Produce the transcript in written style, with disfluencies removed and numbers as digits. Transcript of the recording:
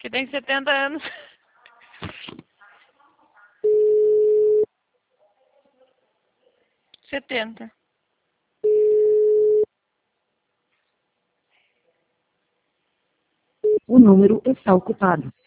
que tem 70 anos. Setenta. O número está ocupado.